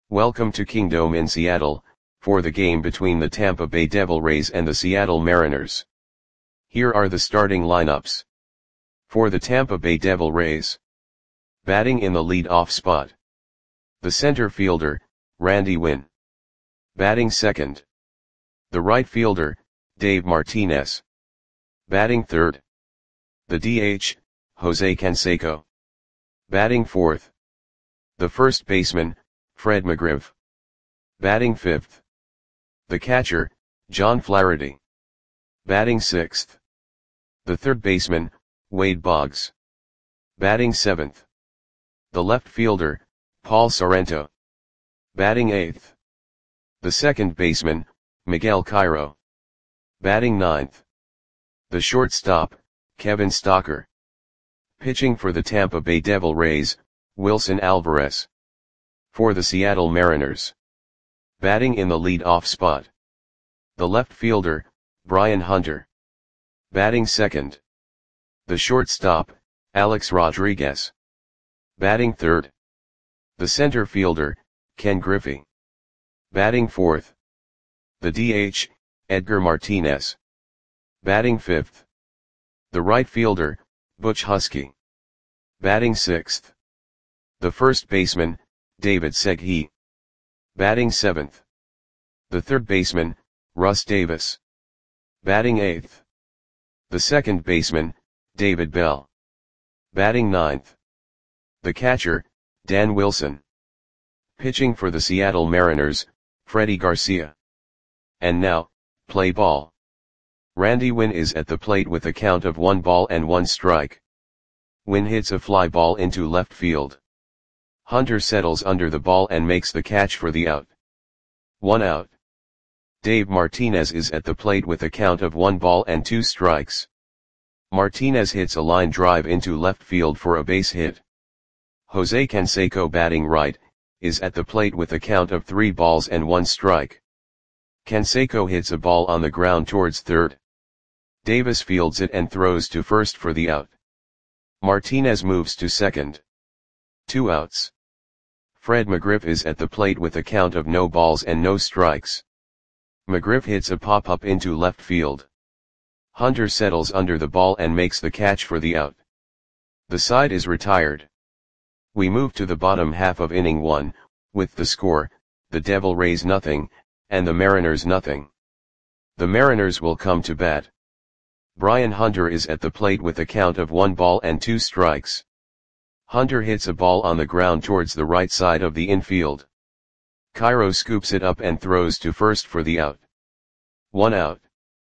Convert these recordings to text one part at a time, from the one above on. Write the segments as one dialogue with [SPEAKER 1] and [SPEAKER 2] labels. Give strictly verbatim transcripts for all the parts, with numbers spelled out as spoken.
[SPEAKER 1] Welcome to Kingdome in Seattle, for the game between the Tampa Bay Devil Rays and the Seattle Mariners. Here are the starting lineups. For the Tampa Bay Devil Rays. Batting in the lead-off spot. The center fielder, Randy Winn. Batting second. The right fielder, Dave Martinez. Batting third. The D H, Jose Canseco. Batting fourth. The first baseman, Fred McGriff. Batting fifth. The catcher, John Flaherty. Batting sixth. The third baseman, Wade Boggs. Batting seventh. The left fielder, Paul Sorrento. Batting eighth. The second baseman, Miguel Cairo. Batting ninth. The shortstop, Kevin Stocker. Pitching for the Tampa Bay Devil Rays, Wilson Alvarez. For the Seattle Mariners. Batting in the lead-off spot. The left fielder, Brian Hunter. Batting second. The shortstop, Alex Rodriguez. Batting third. The center fielder, Ken Griffey. Batting fourth. The D H, Edgar Martinez. Batting fifth. The right fielder, Butch Husky. Batting sixth. The first baseman, David Segui. Batting seventh. The third baseman, Russ Davis. Batting eighth. The second baseman, David Bell. Batting ninth. The catcher, Dan Wilson. Pitching for the Seattle Mariners, Freddie Garcia. And now, play ball. Randy Winn is at the plate with a count of one ball and one strike. Winn hits a fly ball into left field. Hunter settles under the ball and makes the catch for the out. One out. Dave Martinez is at the plate with a count of one ball and two strikes. Martinez hits a line drive into left field for a base hit. Jose Canseco, batting right, is at the plate with a count of three balls and one strike. Canseco hits a ball on the ground towards third. Davis fields it and throws to first for the out. Martinez moves to second. Two outs. Fred McGriff is at the plate with a count of no balls and no strikes. McGriff hits a pop-up into left field. Hunter settles under the ball and makes the catch for the out. The side is retired. We move to the bottom half of inning one, with the score, the Devil Rays nothing, and the Mariners nothing. The Mariners will come to bat. Brian Hunter is at the plate with a count of one ball and two strikes. Hunter hits a ball on the ground towards the right side of the infield. Cairo scoops it up and throws to first for the out. One out.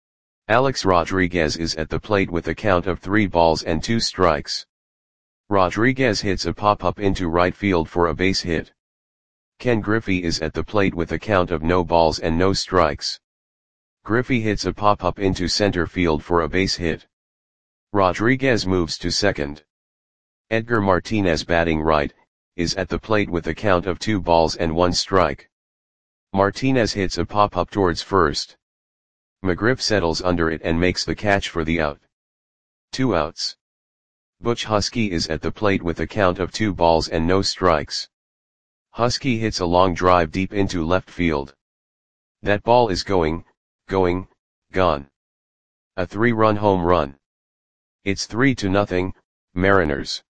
[SPEAKER 1] Alex Rodriguez is at the plate with a count of three balls and two strikes. Rodriguez hits a pop-up into right field for a base hit. Ken Griffey is at the plate with a count of no balls and no strikes. Griffey hits a pop-up into center field for a base hit. Rodriguez moves to second. Edgar Martinez, batting right, is at the plate with a count of two balls and one strike. Martinez hits a pop-up towards first. McGriff settles under it and makes the catch for the out. Two outs. Butch Husky is at the plate with a count of two balls and no strikes. Husky hits a long drive deep into left field. That ball is going, going, gone. A three-run home run. It's three to nothing, Mariners.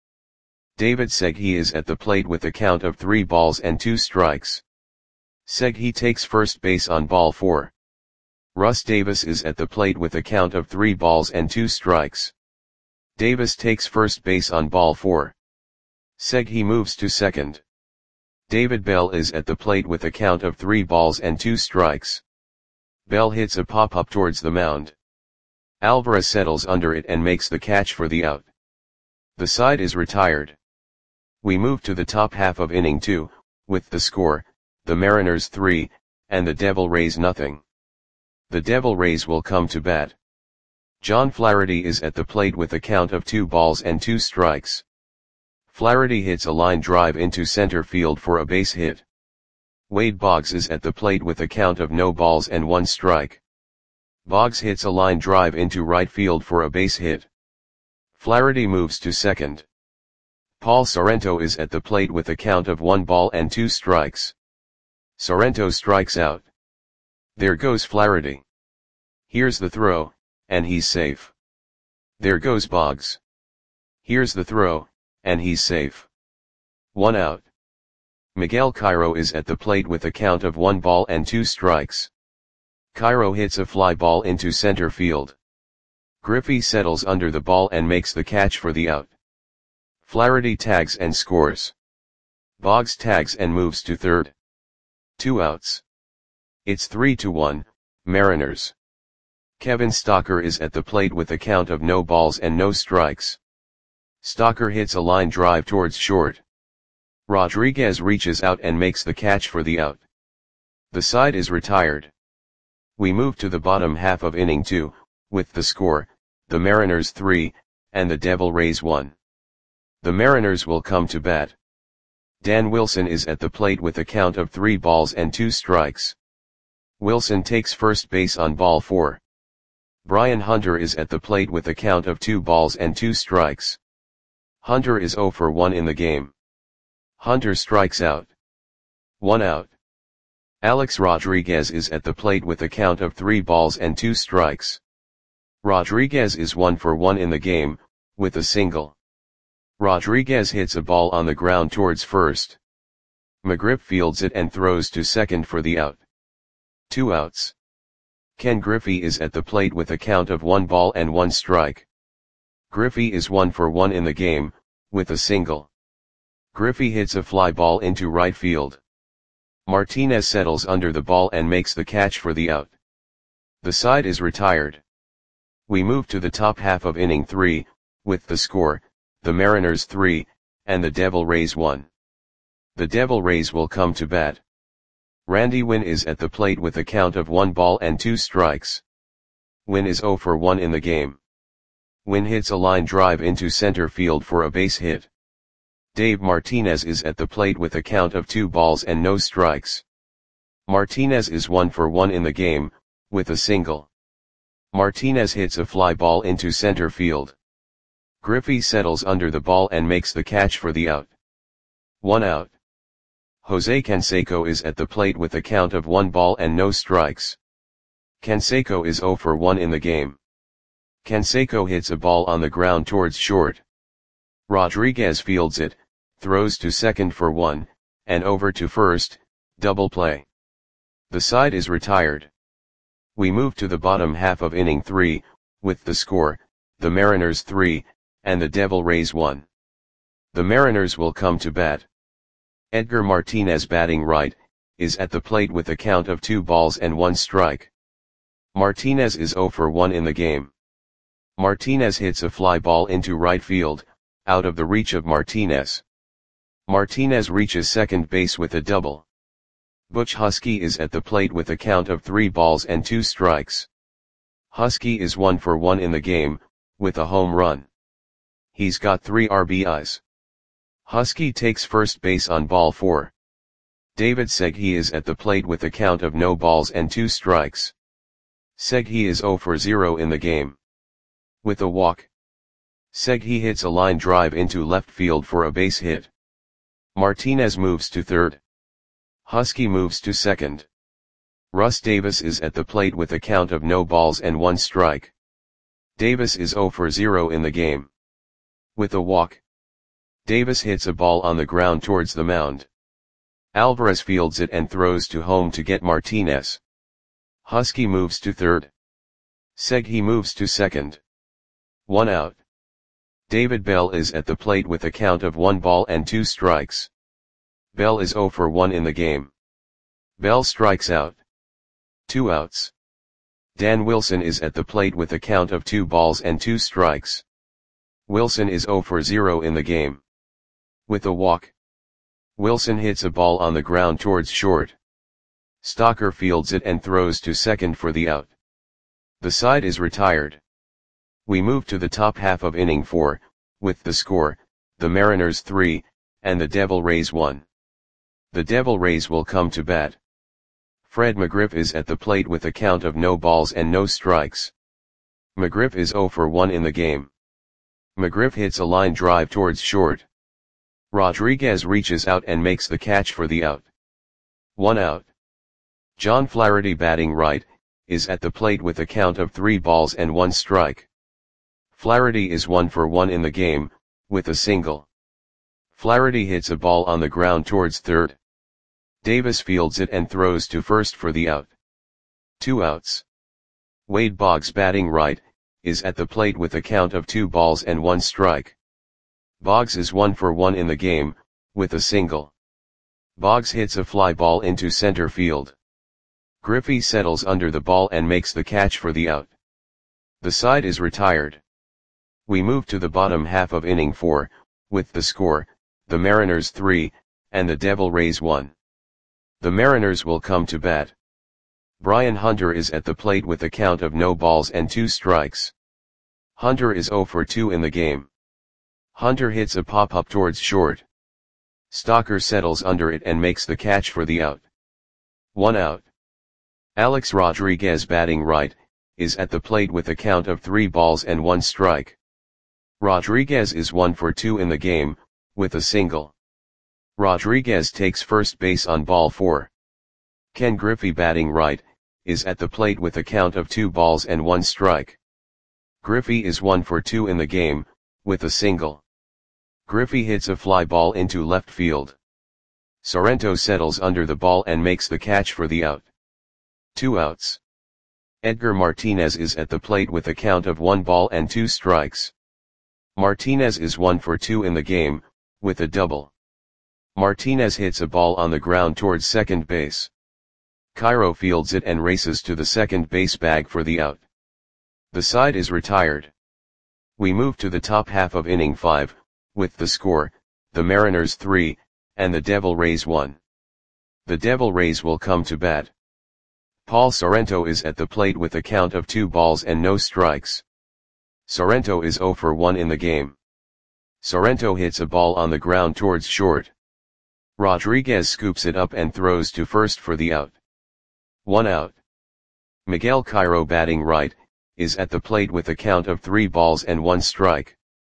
[SPEAKER 1] David Segui is at the plate with a count of three balls and two strikes. Segui takes first base on ball four. Russ Davis is at the plate with a count of three balls and two strikes. Davis takes first base on ball four. Segui moves to second. David Bell is at the plate with a count of three balls and two strikes. Bell hits a pop-up towards the mound. Alvarez settles under it and makes the catch for the out. The side is retired. We move to the top half of inning two, with the score, the Mariners three, and the Devil Rays nothing. The Devil Rays will come to bat. John Flaherty is at the plate with a count of two balls and two strikes. Flaherty hits a line drive into center field for a base hit. Wade Boggs is at the plate with a count of no balls and one strike. Boggs hits a line drive into right field for a base hit. Flaherty moves to second. Paul Sorrento is at the plate with a count of one ball and two strikes. Sorrento strikes out. There goes Flaherty. Here's the throw, and he's safe. There goes Boggs. Here's the throw, and he's safe. One out. Miguel Cairo is at the plate with a count of one ball and two strikes. Cairo hits a fly ball into center field. Griffey settles under the ball and makes the catch for the out. Flaherty tags and scores. Boggs tags and moves to third. Two outs. It's three to one, Mariners. Kevin Stocker is at the plate with a count of no balls and no strikes. Stocker hits a line drive towards short. Rodriguez reaches out and makes the catch for the out. The side is retired. We move to the bottom half of inning two, with the score, the Mariners three, and the Devil Rays one. The Mariners will come to bat. Dan Wilson is at the plate with a count of three balls and two strikes. Wilson takes first base on ball four. Brian Hunter is at the plate with a count of two balls and two strikes. Hunter is zero for one in the game. Hunter strikes out. One out. Alex Rodriguez is at the plate with a count of three balls and two strikes. Rodriguez is one for one in the game, with a single. Rodriguez hits a ball on the ground towards first. McGriff fields it and throws to second for the out. Two outs. Ken Griffey is at the plate with a count of one ball and one strike. Griffey is one for one in the game, with a single. Griffey hits a fly ball into right field. Martinez settles under the ball and makes the catch for the out. The side is retired. We move to the top half of inning three, with the score, the Mariners three, and the Devil Rays one. The Devil Rays will come to bat. Randy Winn is at the plate with a count of one ball and two strikes. Winn is zero for one in the game. Winn hits a line drive into center field for a base hit. Dave Martinez is at the plate with a count of two balls and no strikes. Martinez is one for one in the game, with a single. Martinez hits a fly ball into center field. Griffey settles under the ball and makes the catch for the out. One out. Jose Canseco is at the plate with a count of one ball and no strikes. Canseco is zero for one in the game. Canseco hits a ball on the ground towards short. Rodriguez fields it, throws to second for one, and over to first, double play. The side is retired. We move to the bottom half of inning three, with the score, the Mariners three, and the Devil Rays one. The Mariners will come to bat. Edgar Martinez, batting right, is at the plate with a count of two balls and one strike. Martinez is zero for one in the game. Martinez hits a fly ball into right field, out of the reach of Martinez. Martinez reaches second base with a double. Butch Husky is at the plate with a count of three balls and two strikes. Husky is one for one in the game, with a home run. He's got three R B Is. Husky takes first base on ball four. David Segui is at the plate with a count of no balls and two strikes. Segui is zero for zero in the game. With a walk. Segui hits a line drive into left field for a base hit. Martinez moves to third. Husky moves to second. Russ Davis is at the plate with a count of no balls and one strike. Davis is zero for zero in the game. With a walk. Davis hits a ball on the ground towards the mound. Alvarez fields it and throws to home to get Martinez. Husky moves to third. Segui moves to second. One out. David Bell is at the plate with a count of one ball and two strikes. Bell is zero for one in the game. Bell strikes out. Two outs. Dan Wilson is at the plate with a count of two balls and two strikes. Wilson is zero for zero in the game. With a walk. Wilson hits a ball on the ground towards short. Stocker fields it and throws to second for the out. The side is retired. We move to the top half of inning four, with the score, the Mariners three, and the Devil Rays one. The Devil Rays will come to bat. Fred McGriff is at the plate with a count of no balls and no strikes. McGriff is zero for one in the game. McGriff hits a line drive towards short. Rodriguez reaches out and makes the catch for the out. One out. John Flaherty batting right, is at the plate with a count of three balls and one strike. Flaherty is one for one in the game, with a single. Flaherty hits a ball on the ground towards third. Davis fields it and throws to first for the out. Two outs. Wade Boggs batting right, is at the plate with a count of two balls and one strike. Boggs is one for one in the game, with a single. Boggs hits a fly ball into center field. Griffey settles under the ball and makes the catch for the out. The side is retired. We move to the bottom half of inning four, with the score, the Mariners three, and the Devil Rays one. The Mariners will come to bat. Brian Hunter is at the plate with a count of no balls and two strikes. Hunter is zero for two in the game. Hunter hits a pop-up towards short. Stalker settles under it and makes the catch for the out. One out. Alex Rodriguez batting right, is at the plate with a count of three balls and one strike. Rodriguez is one for two in the game, with a single. Rodriguez takes first base on ball four. Ken Griffey batting right, is at the plate with a count of two balls and one strike. Griffey is one for two in the game, with a single. Griffey hits a fly ball into left field. Sorrento settles under the ball and makes the catch for the out. Two outs. Edgar Martinez is at the plate with a count of one ball and two strikes. Martinez is one for two in the game, with a double. Martinez hits a ball on the ground towards second base. Cairo fields it and races to the second base bag for the out. The side is retired. We move to the top half of inning five, with the score, the Mariners three, and the Devil Rays one. The Devil Rays will come to bat. Paul Sorrento is at the plate with a count of two balls and no strikes. Sorrento is zero for one in the game. Sorrento hits a ball on the ground towards short. Rodriguez scoops it up and throws to first for the out. One out. Miguel Cairo batting right, is at the plate with a count of three balls and one strike.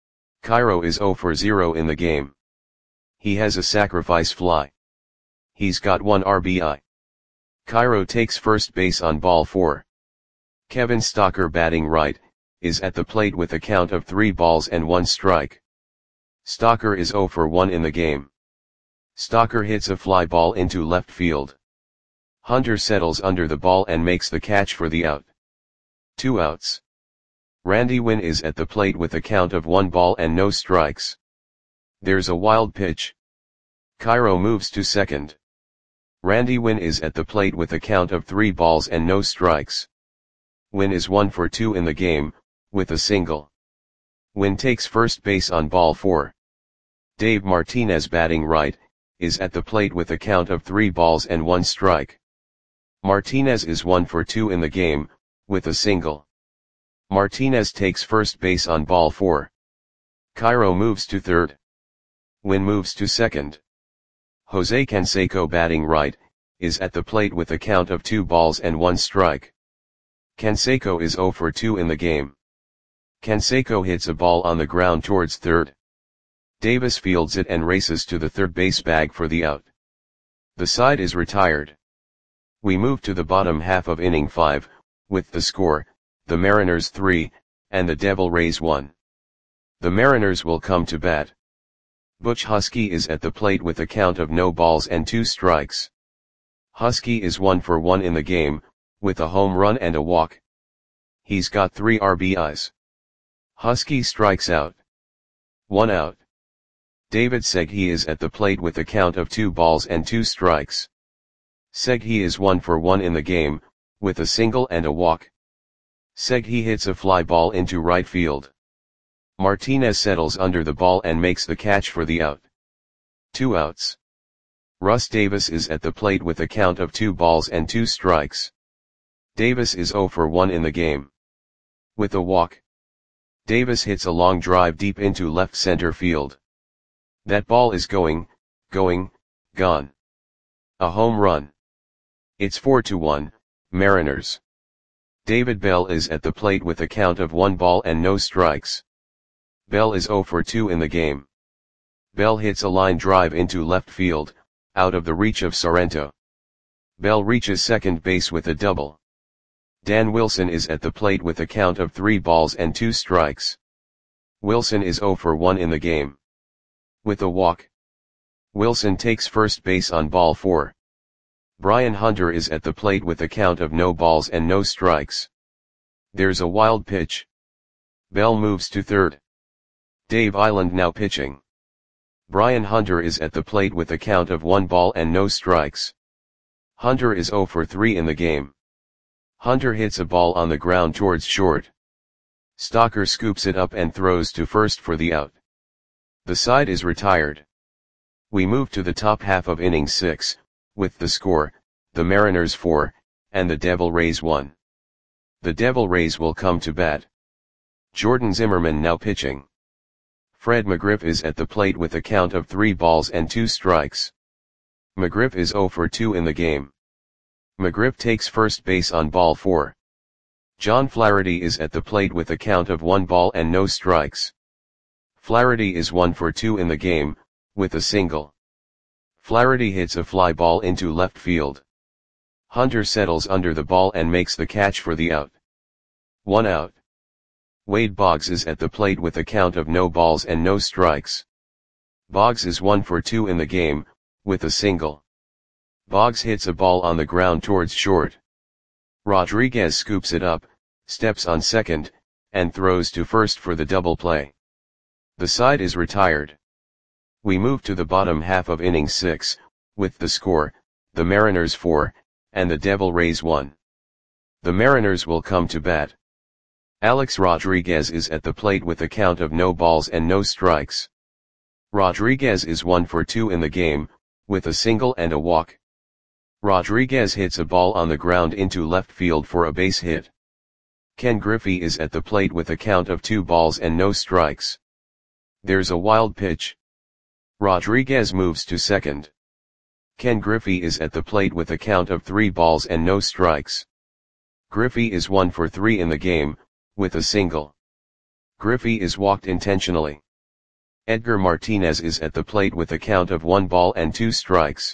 [SPEAKER 1] Cairo is zero for zero in the game. He has a sacrifice fly. He's got one R B I. Cairo takes first base on ball four. Kevin Stalker batting right, is at the plate with a count of three balls and one strike. Stalker is zero for one in the game. Stalker hits a fly ball into left field. Hunter settles under the ball and makes the catch for the out. Two outs. Randy Winn is at the plate with a count of one ball and no strikes. There's a wild pitch. Cairo moves to second. Randy Winn is at the plate with a count of three balls and no strikes. Winn is one for two in the game, with a single. Winn takes first base on ball four. Dave Martinez batting right, is at the plate with a count of three balls and one strike. Martinez is one for two in the game, with a single. Martinez takes first base on ball four. Cairo moves to third. Winn moves to second. Jose Canseco batting right, is at the plate with a count of two balls and one strike. Canseco is zero for two in the game. Canseco hits a ball on the ground towards third. Davis fields it and races to the third base bag for the out. The side is retired. We move to the bottom half of inning five, with the score, the Mariners three, and the Devil Rays one. The Mariners will come to bat. Butch Husky is at the plate with a count of no balls and two strikes. Husky is one for one in the game, with a home run and a walk. He's got three R B Is. Husky strikes out. One out. David Seghi is at the plate with a count of two balls and two strikes. Seghi is one for one in the game, with a single and a walk. Seghi hits a fly ball into right field. Martinez settles under the ball and makes the catch for the out. Two outs. Russ Davis is at the plate with a count of two balls and two strikes. Davis is zero for one in the game. With a walk. Davis hits a long drive deep into left center field. That ball is going, going, gone. A home run. It's four to one, Mariners. David Bell is at the plate with a count of one ball and no strikes. Bell is zero for two in the game. Bell hits a line drive into left field, out of the reach of Sorrento. Bell reaches second base with a double. Dan Wilson is at the plate with a count of three balls and two strikes. Wilson is zero for one in the game. With a walk, Wilson takes first base on ball four. Brian Hunter is at the plate with a count of no balls and no strikes. There's a wild pitch. Bell moves to third. Dave Island now pitching. Brian Hunter is at the plate with a count of one ball and no strikes. Hunter is zero for three in the game. Hunter hits a ball on the ground towards short. Stocker scoops it up and throws to first for the out. The side is retired. We move to the top half of inning six, with the score, the Mariners four, and the Devil Rays one. The Devil Rays will come to bat. Jordan Zimmermann now pitching. Fred McGriff is at the plate with a count of three balls and two strikes. McGriff is zero for two in the game. McGriff takes first base on ball four. John Flaherty is at the plate with a count of one ball and no strikes. Flaherty is one for two in the game, with a single. Flaherty hits a fly ball into left field. Hunter settles under the ball and makes the catch for the out. One out. Wade Boggs is at the plate with a count of no balls and no strikes. Boggs is one for two in the game, with a single. Boggs hits a ball on the ground towards short. Rodriguez scoops it up, steps on second, and throws to first for the double play. The side is retired. We move to the bottom half of inning six, with the score, the Mariners four, and the Devil Rays one. The Mariners will come to bat. Alex Rodriguez is at the plate with a count of no balls and no strikes. Rodriguez is one for two in the game, with a single and a walk. Rodriguez hits a ball on the ground into left field for a base hit. Ken Griffey is at the plate with a count of two balls and no strikes. There's a wild pitch. Rodriguez moves to second. Ken Griffey is at the plate with a count of three balls and no strikes. Griffey is one for three in the game, with a single. Griffey is walked intentionally. Edgar Martinez is at the plate with a count of one ball and two strikes.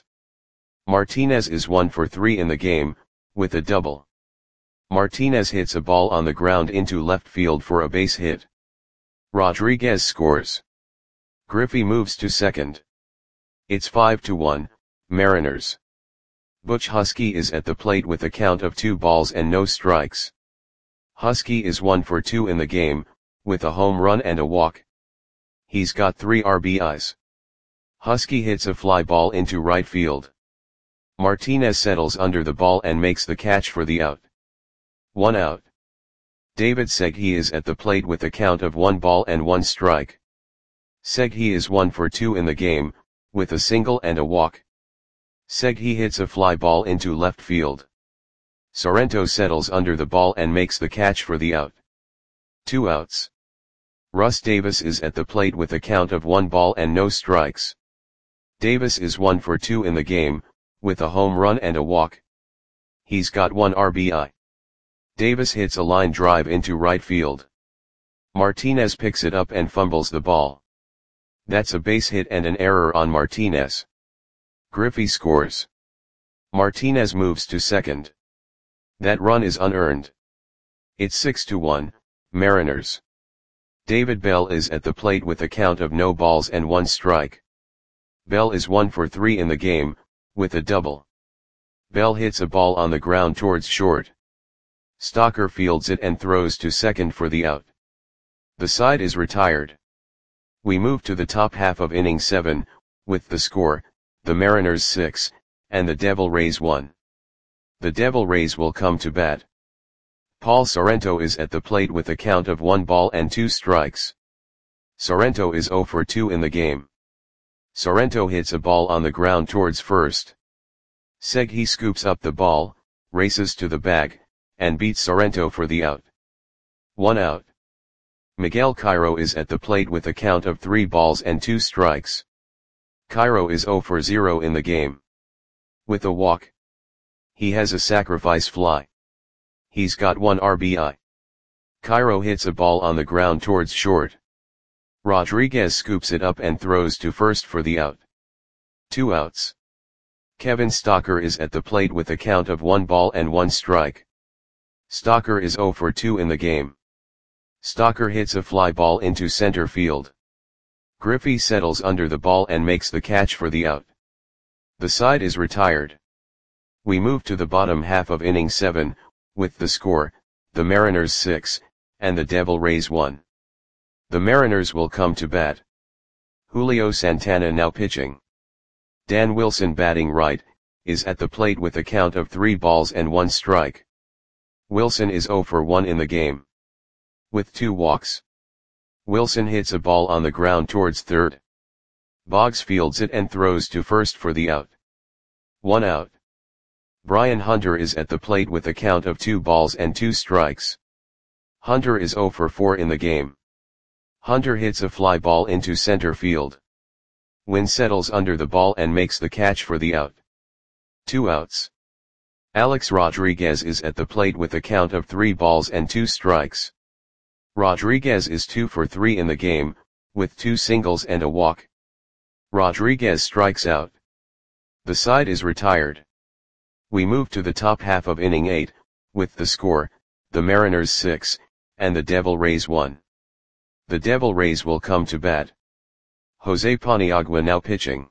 [SPEAKER 1] Martinez is one for three in the game, with a double. Martinez hits a ball on the ground into left field for a base hit. Rodriguez scores. Griffey moves to second. It's five to one, Mariners. Butch Husky is at the plate with a count of two balls and no strikes. Husky is one for two in the game, with a home run and a walk. He's got three R B Is. Husky hits a fly ball into right field. Martinez settles under the ball and makes the catch for the out. One out. David Segui is at the plate with a count of one ball and one strike. Segui is one for two in the game, with a single and a walk. Segui hits a fly ball into left field. Sorrento settles under the ball and makes the catch for the out. Two outs. Russ Davis is at the plate with a count of one ball and no strikes. Davis is one for two in the game, with a home run and a walk. He's got one R B I. Davis hits a line drive into right field. Martinez picks it up and fumbles the ball. That's a base hit and an error on Martinez. Griffey scores. Martinez moves to second. That run is unearned. It's six to one, Mariners. David Bell is at the plate with a count of no balls and one strike. Bell is one for three in the game, with a double. Bell hits a ball on the ground towards short. Stocker fields it and throws to second for the out. The side is retired. We move to the top half of inning seven, with the score, the Mariners six, and the Devil Rays one. The Devil Rays will come to bat. Paul Sorrento is at the plate with a count of one ball and two strikes. Sorrento is zero for two in the game. Sorrento hits a ball on the ground towards first. Segui scoops up the ball, races to the bag, and beats Sorrento for the out. One out. Miguel Cairo is at the plate with a count of three balls and two strikes. Cairo is zero for zero in the game. With a walk. He has a sacrifice fly. He's got one R B I. Cairo hits a ball on the ground towards short. Rodriguez scoops it up and throws to first for the out. Two outs. Kevin Stocker is at the plate with a count of one ball and one strike. Stocker is zero for two in the game. Stocker hits a fly ball into center field. Griffey settles under the ball and makes the catch for the out. The side is retired. We move to the bottom half of inning seven, with the score, the Mariners six, and the Devil Rays one. The Mariners will come to bat. Julio Santana now pitching. Dan Wilson batting right, is at the plate with a count of three balls and one strike. Wilson is zero for one in the game. With two walks. Wilson hits a ball on the ground towards third. Boggs fields it and throws to first for the out. One out. Brian Hunter is at the plate with a count of two balls and two strikes. Hunter is zero for four in the game. Hunter hits a fly ball into center field. Wynn settles under the ball and makes the catch for the out. Two outs. Alex Rodriguez is at the plate with a count of three balls and two strikes. Rodriguez is two for three in the game, with two singles and a walk. Rodriguez strikes out. The side is retired. We move to the top half of inning eight, with the score, the Mariners six, and the Devil Rays one. The Devil Rays will come to bat. Jose Paniagua now pitching.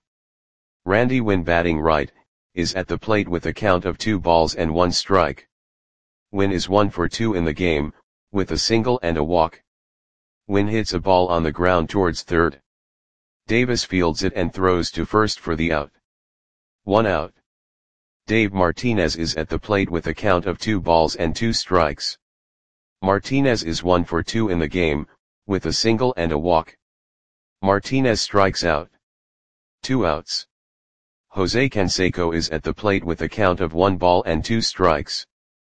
[SPEAKER 1] Randy Wynn batting right, is at the plate with a count of two balls and one strike. Wynn is one for two in the game, with a single and a walk. Wynn hits a ball on the ground towards third. Davis fields it and throws to first for the out. One out. Dave Martinez is at the plate with a count of two balls and two strikes. Martinez is one for two in the game, with a single and a walk. Martinez strikes out. Two outs. Jose Canseco is at the plate with a count of one ball and two strikes.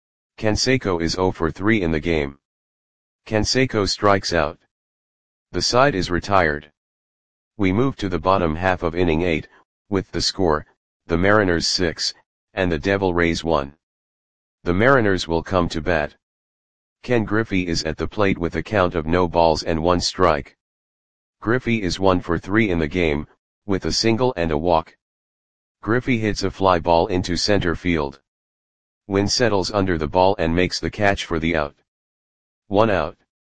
[SPEAKER 1] Canseco is zero for three in the game. Canseco strikes out. The side is retired. We move to the bottom half of inning eight, with the score, the Mariners six, and the Devil Rays one. The Mariners will come to bat. Ken Griffey is at the plate with a count of no balls and one strike. Griffey is one for three in the game, with a single and a walk. Griffey hits a fly ball into center field. Wynn settles under the ball and makes the catch for the out. One out.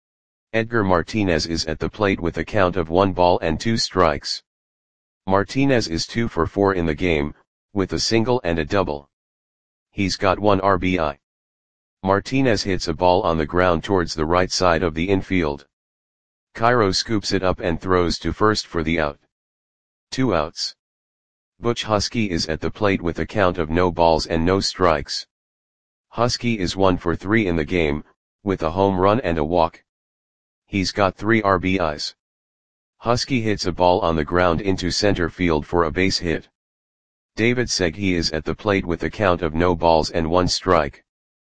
[SPEAKER 1] Edgar Martinez is at the plate with a count of one ball and two strikes. Martinez is two for four in the game, with a single and a double. He's got one R B I. Martinez hits a ball on the ground towards the right side of the infield. Cairo scoops it up and throws to first for the out. Two outs. Butch Husky is at the plate with a count of no balls and no strikes. Husky is one for three in the game, with a home run and a walk. He's got three R B Is. Husky hits a ball on the ground into center field for a base hit. David Segui is at the plate with a count of no balls and one strike.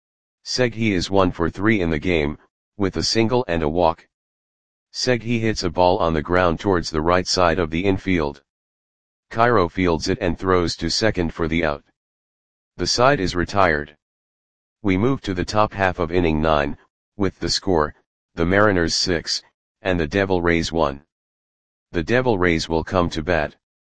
[SPEAKER 1] Segui is one for three in the game, with a single and a walk. Segui hits a ball on the ground towards the right side of the infield. Cairo fields it and throws to second for the out. The side is retired. We move to the top half of inning nine, with the score, the Mariners six, and the Devil Rays one. The Devil Rays will come to bat.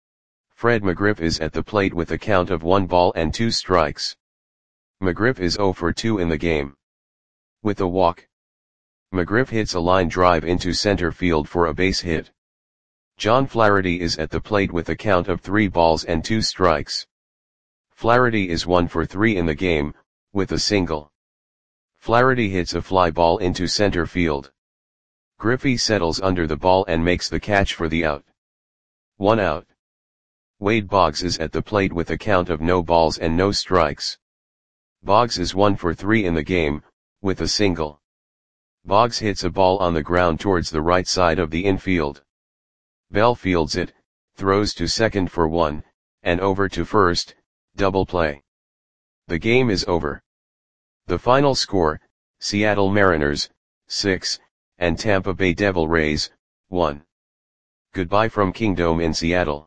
[SPEAKER 1] Fred McGriff is at the plate with a count of one ball and two strikes. McGriff is zero for two in the game. With a walk. McGriff hits a line drive into center field for a base hit. John Flaherty is at the plate with a count of three balls and two strikes. Flaherty is one for three in the game, with a single. Flaherty hits a fly ball into center field. Griffey settles under the ball and makes the catch for the out. One out. Wade Boggs is at the plate with a count of no balls and no strikes. Boggs is one for three in the game, with a single. Boggs hits a ball on the ground towards the right side of the infield. Bell fields it, throws to second for one, and over to first, double play. The game is over. The final score, Seattle Mariners, six, and Tampa Bay Devil Rays, one. Goodbye from Kingdome in Seattle.